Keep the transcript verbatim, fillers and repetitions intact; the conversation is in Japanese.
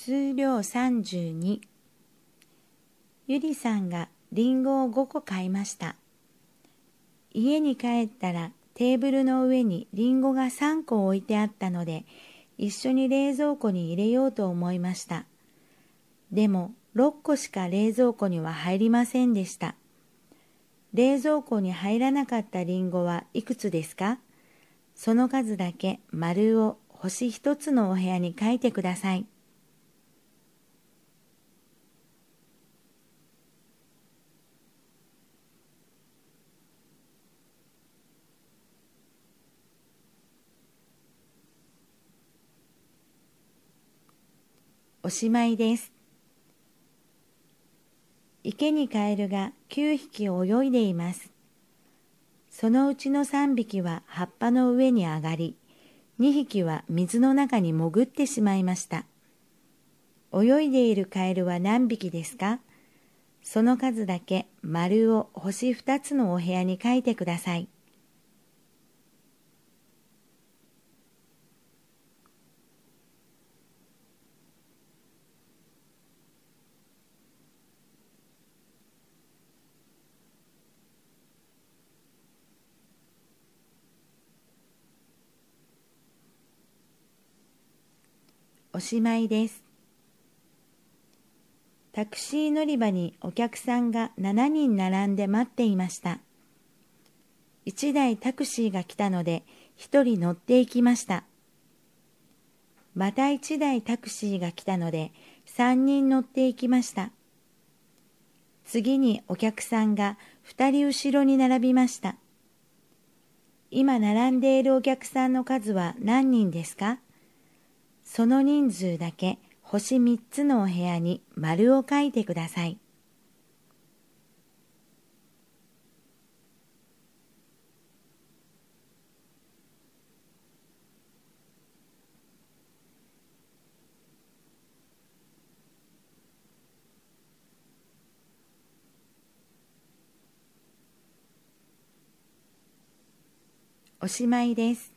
数量さんじゅうに。ゆりさんがりんごをごこ買いました。家に帰ったらテーブルの上にりんごがさんこ置いてあったので、一緒に冷蔵庫に入れようと思いました。でもろっこしか冷蔵庫には入りませんでした。冷蔵庫に入らなかったりんごはいくつですか？その数だけ丸を星一つのお部屋に書いてください。おしまいです。池にカエルがきゅうひき泳いでいます。そのうちのさんびきは葉っぱの上に上がり、にひきは水の中に潜ってしまいました。泳いでいるカエルは何匹ですか？その数だけ丸を星ふたつのお部屋に書いてください。おしまいです。タクシー乗り場にお客さんがしちにん並んで待っていました。いちだいタクシーが来たのでひとり乗っていきました。またいちだいタクシーが来たのでさんにん乗っていきました。次にお客さんがふたり後ろに並びました。今並んでいるお客さんの数は何人ですか？その人数だけ星みっつのお部屋に丸を書いてください。おしまいです。